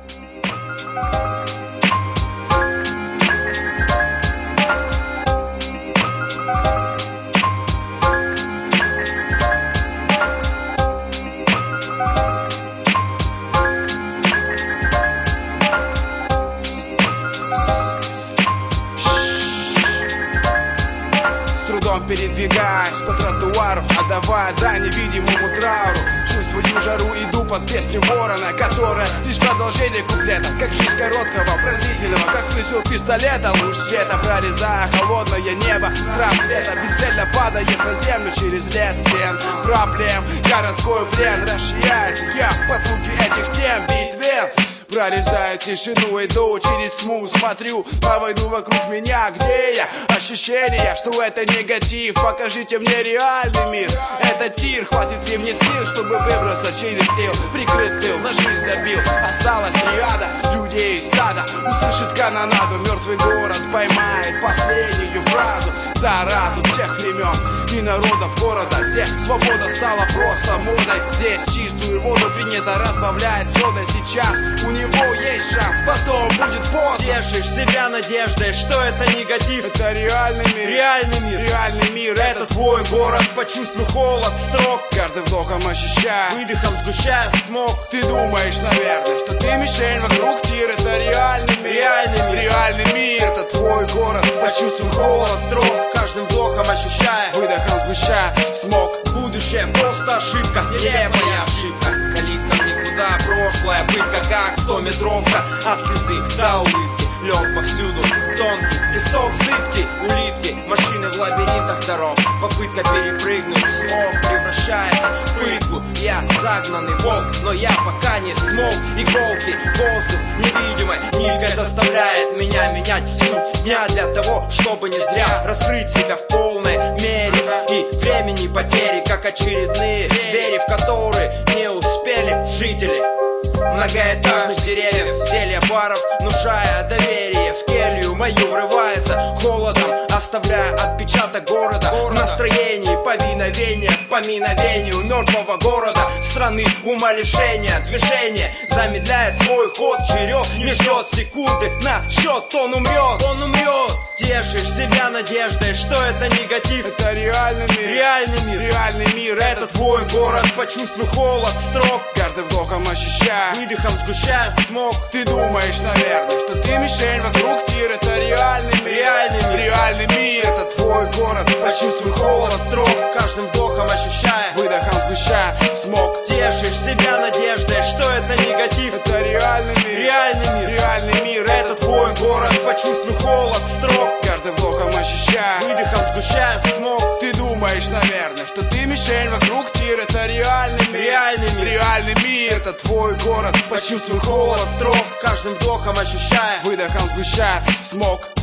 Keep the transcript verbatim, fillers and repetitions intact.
Передвигаюсь по тротуару, отдавая дань невидимому трауру. Чувствую жару, иду под песню ворона, которая лишь продолжение куплета. Как жизнь короткого, пронзительного, как выстрел пистолета. Луч света, прорезая холодное небо с рассвета, бесцельно падает на землю через лес стен проблем. Городской плен расширяется, я по звуке этих тем битвен. Прорезаю тишину, иду через тьму, смотрю на войну вокруг меня. Где я? Ощущение, что это негатив. Покажите мне реальный мир. Это тир, хватит ли мне сил, чтобы выбраться через тыл. Прикрыт тыл, на жизнь забил. Осталась триада людей, стада. Услышит канонаду, мертвый город поймает последнюю фразу. Заразу всех времен и народов города, где свобода стала просто модой. Здесь чистую воду принято разбавлять содой. Сейчас у него есть шанс, потом будет поздно. Тешишь себя надеждой, что это негатив. Это реальный мир, реальный мир, реальный мир. Это твой город, почувствуй холод строк. Каждым вдохом ощущая, выдохом сгущая смог. Ты думаешь, наверное, что ты мишень, вокруг тир. Это реальный мир, реальный мир, реальный мир. Это твой город, почувствуй холод строк. Каждым вдохом ощущая, выдохом сгущая смог. Будущее просто ошибка, нелепая ошибка. Калитка в никуда, прошлое, пытка как стометровка. От слезы до улыбки, лед повсюду, тонкий песок, зыбкий, улитки, машины в лабиринтах дорог. Попытка перепрыгнуть смог превращается в пытку. Я загнанный волк, но я пока не смог. Иголки, воздух невидимой ниткой заставляет меня менять суть дня для того, чтобы не зря раскрыть себя в полной мере. И времени потери, как очередные двери, в которые не успели жители многоэтажных деревьев, зелья баров, внушая доверие. В келью мою врывается холодом, оставляя отпечаток города в настроении повиновения к поминовению мертвого города, страны умалишения. Движение замедляя свой ход, черед не ждет секунды на счет, он умрет, он умрет. Тешишь себя надеждой, что это негатив. Это реальный мир, реальный мир, реальный мир. Это твой город, почувствуй холод строк. Каждым вдохом ощущая, выдохом сгущая смог. Ты думаешь, наверное, что ты мишень, вокруг тир. Это реальный мир, реальный мир, реальный мир. Это твой город, почувствуй холод строк. Каждым вдохом ощущая, выдохом сгущая смог. Тешишь себя надеждой, что это негатив. Это реальный мир, реальный мир, реальный мир. Это твой город, почувствуй холод строк. Каждым вдохом ощущая, выдохом сгущая смог. Ты думаешь, наверное, что ты мишень, вокруг тир. Это реальный мир, реальный мир, реальный мир. Это твой город, почувствуй холод строк. Каждым вдохом ощущая, выдохом сгущая смог.